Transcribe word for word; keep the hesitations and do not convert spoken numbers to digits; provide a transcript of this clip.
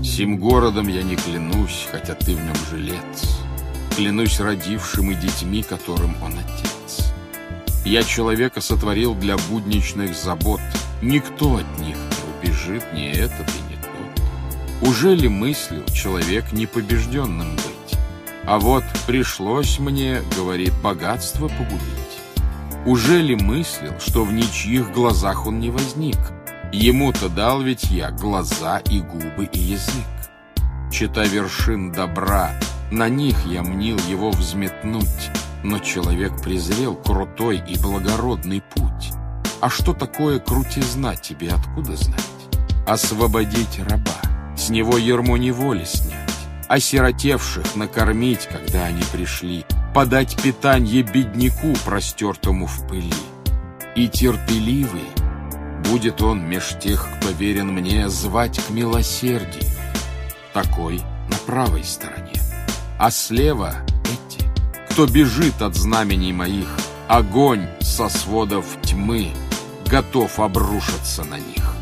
Сим городом я не клянусь, хотя ты в нем жилец. Клянусь родившим и детьми, которым он отец. Я человека сотворил для будничных забот. Никто от них не убежит, ни этот и не тот. Уже ли мыслил человек непобежденным быть? А вот пришлось мне, говорит, богатство погубить. Уже ли мыслил, что в ничьих глазах он не возник? Ему-то дал ведь я глаза и губы и язык. Чета вершин добра, на них я мнил его взметнуть, но человек презрел крутой и благородный путь. А что такое крутизна, тебе откуда знать? Освободить раба, с него ярмо неволи снять, осиротевших накормить, когда они пришли, подать питанье бедняку, простертому в пыли. И терпеливый будет он меж тех, кто верен мне, звать к милосердию. Такой на правой стороне, а слева эти, кто бежит от знамений моих, огонь со сводов тьмы готов обрушиться на них.